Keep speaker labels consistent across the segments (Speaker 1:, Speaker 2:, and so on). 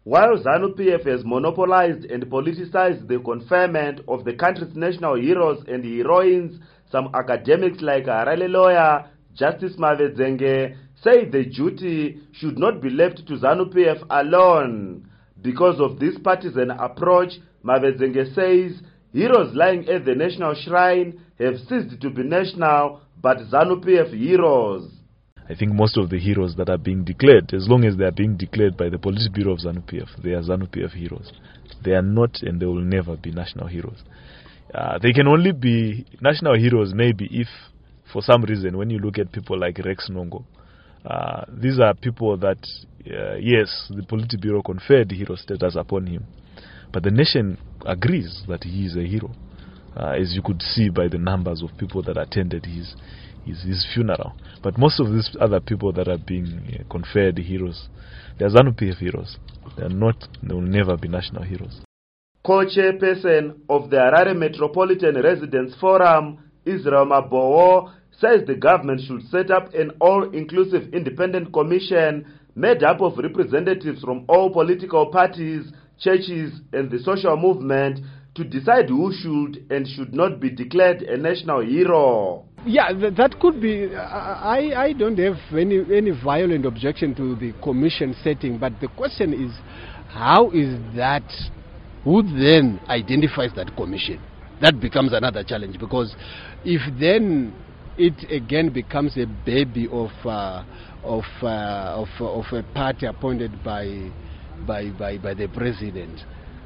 Speaker 1: While ZANU-PF has monopolized and politicized the conferment of the country's national heroes and heroines, some academics like Harare lawyer Justice Mavedzenge say the duty should not be left to ZANU-PF alone. Because of this partisan approach, Mavedzenge says heroes lying at the national shrine have ceased to be national but ZANU-PF heroes.
Speaker 2: I think most of the heroes that are being declared, as long as they are being declared by the Police Bureau of ZANU-PF, they are ZANU-PF heroes. They are not and they will never be national heroes. They can only be national heroes maybe if, for some reason, when you look at people like Rex Nongo, these are people that, yes, the Police Bureau conferred hero status upon him, but the nation agrees that he is a hero, as you could see by the numbers of people that attended his funeral. But most of these other people that are being conferred heroes, they are ZANU-PF heroes. They will never be national heroes.
Speaker 1: Co-chairperson of the Harare Metropolitan Residents Forum, Israel Mabowo, says the government should set up an all-inclusive independent commission made up of representatives from all political parties, churches, and the social movement to decide who should and should not be declared a national hero.
Speaker 3: Yeah, that could be. I don't have any violent objection to the commission setting, but the question is, how is that? Who then identifies that commission? That becomes another challenge, because if then it again becomes a baby of a party appointed by the president,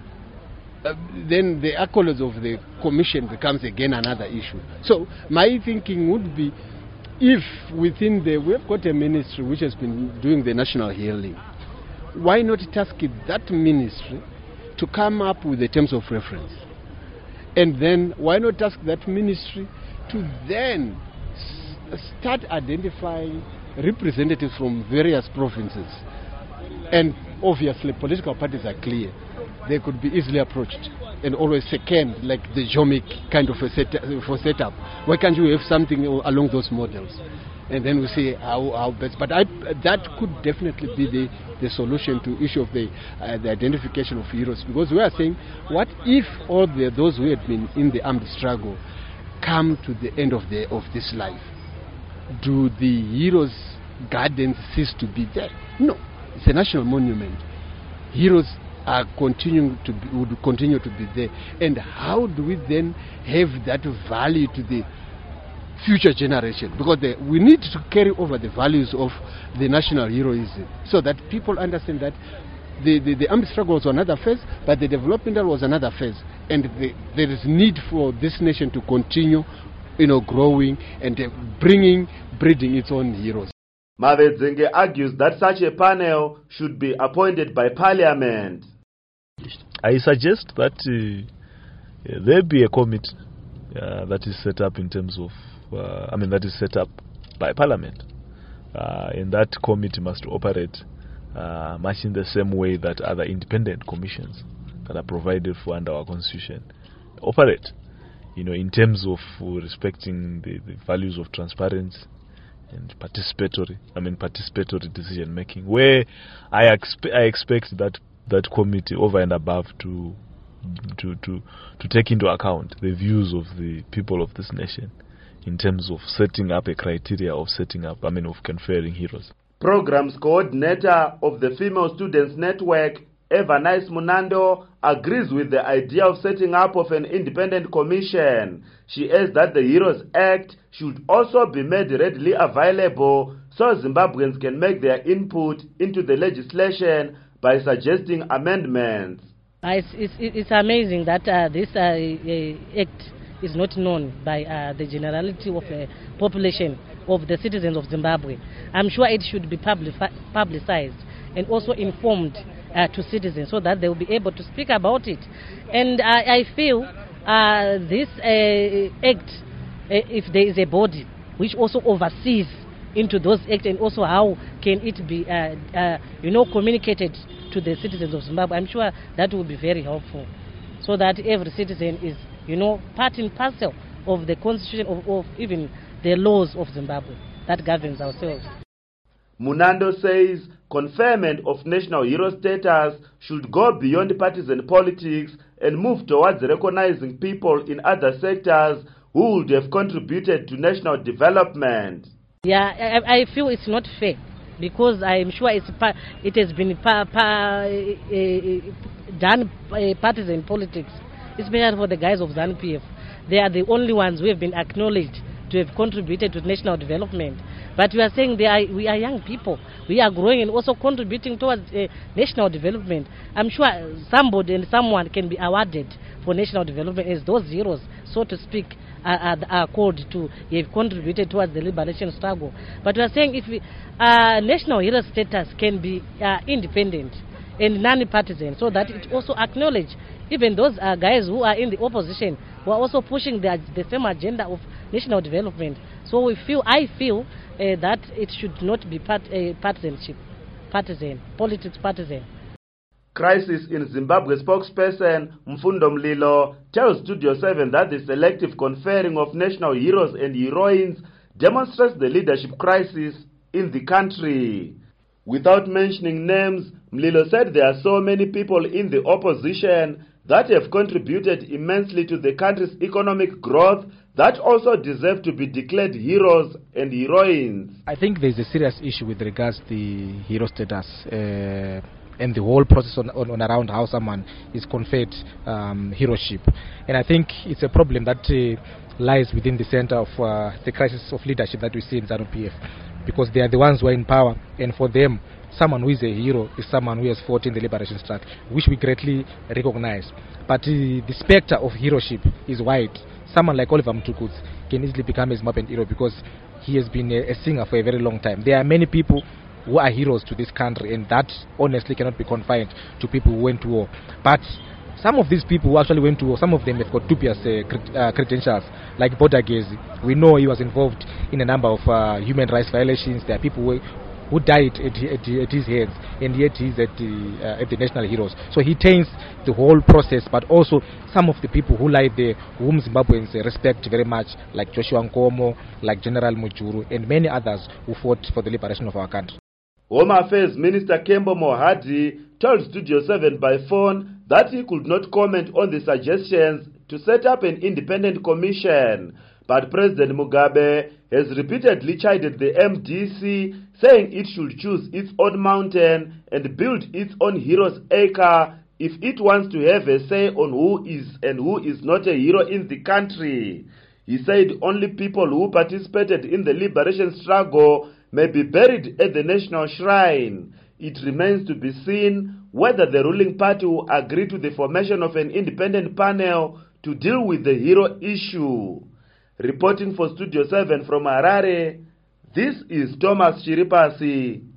Speaker 3: then the accolades of the commission becomes again another issue. So my thinking would be, if within we've got a ministry which has been doing the national healing, why not task that ministry to come up with the terms of reference? And then why not task that ministry to then start identifying representatives from various provinces? And obviously political parties are clear. They could be easily approached and always second, like the Jomic kind of a setup. Why can't you have something along those models? And then we see how best. But that could definitely be the solution to issue of the identification of heroes. Because we are saying, what if all those who had been in the armed struggle come to the end of this life? Do the heroes' gardens cease to be there? No. It's a national monument. Heroes would continue to be there. And how do we then have that value to the future generation? Because we need to carry over the values of the national heroism, so that people understand that the armed struggle was another phase, but the developmental was another phase, and there is need for this nation to continue, growing and breeding its own heroes.
Speaker 1: Mavedzenge argues that such a panel should be appointed by Parliament.
Speaker 2: I suggest that there be a committee that is set up in terms of, that is set up by Parliament. And that committee must operate much in the same way that other independent commissions that are provided for under our Constitution operate, in terms of respecting the values of transparency and participatory decision making, where I expect that committee over and above to take into account the views of the people of this nation in terms of setting up a criteria of conferring heroes.
Speaker 1: Programs coordinator of the Female Students Network, Eva Nice Munando, agrees with the idea of setting up of an independent commission. She adds that the Heroes Act should also be made readily available so Zimbabweans can make their input into the legislation by suggesting amendments.
Speaker 4: It's amazing that this act is not known by the generality of the population of the citizens of Zimbabwe. I'm sure it should be publicized and also informed to citizens, so that they will be able to speak about it. And I feel this act, if there is a body which also oversees into those acts, and also how can it be communicated to the citizens of Zimbabwe, I'm sure that will be very helpful, so that every citizen is part and parcel of the constitution, of even the laws of Zimbabwe that governs ourselves.
Speaker 1: Munando says conferment of national hero status should go beyond partisan politics and move towards recognizing people in other sectors who would have contributed to national development.
Speaker 4: Yeah, I feel it's not fair because I'm sure it has been done partisan politics, especially for the guys of ZANU-PF. They are the only ones who have been acknowledged to have contributed to national development. But we are saying we are young people. We are growing and also contributing towards national development. I'm sure somebody and someone can be awarded for national development as those heroes, so to speak, are called to have contributed towards the liberation struggle. But we are saying if national hero status can be independent and non-partisan, so that it also acknowledge even those guys who are in the opposition who are also pushing the same agenda of national development. So I feel that it should not be partisan.
Speaker 1: Crisis in Zimbabwe spokesperson Mfundo Mlilo tells Studio 7 that the selective conferring of national heroes and heroines demonstrates the leadership crisis in the country. Without mentioning names, Mlilo said there are so many people in the opposition that have contributed immensely to the country's economic growth that also deserve to be declared heroes and heroines.
Speaker 5: I think there's a serious issue with regards to the hero status and the whole process on around how someone is conferred heroship. And I think it's a problem that lies within the center of the crisis of leadership that we see in ZANU-PF, because they are the ones who are in power, and for them, someone who is a hero is someone who has fought in the liberation struggle, which we greatly recognize. But the specter of heroship is wide. Someone like Oliver Mtukudzi can easily become a Zimbabwean hero because he has been a singer for a very long time. There are many people who are heroes to this country, and that honestly cannot be confined to people who went to war. But some of these people who actually went to war, some of them have got dubious credentials, like Bodagezi. We know he was involved in a number of human rights violations. There are people who died at his hands, and yet he's at the National Heroes. So he taints the whole process, but also some of the people who lie there, whom Zimbabweans respect very much, like Joshua Nkomo, like General Mujuru, and many others who fought for the liberation of our country.
Speaker 1: Home Affairs Minister Kembo Mohadi told Studio 7 by phone that he could not comment on the suggestions to set up an independent commission. But President Mugabe has repeatedly chided the MDC, saying it should choose its own mountain and build its own hero's acre if it wants to have a say on who is and who is not a hero in the country. He said only people who participated in the liberation struggle may be buried at the national shrine. It remains to be seen whether the ruling party will agree to the formation of an independent panel to deal with the hero issue. Reporting for Studio 7 from Harare, this is Thomas Chiripasi.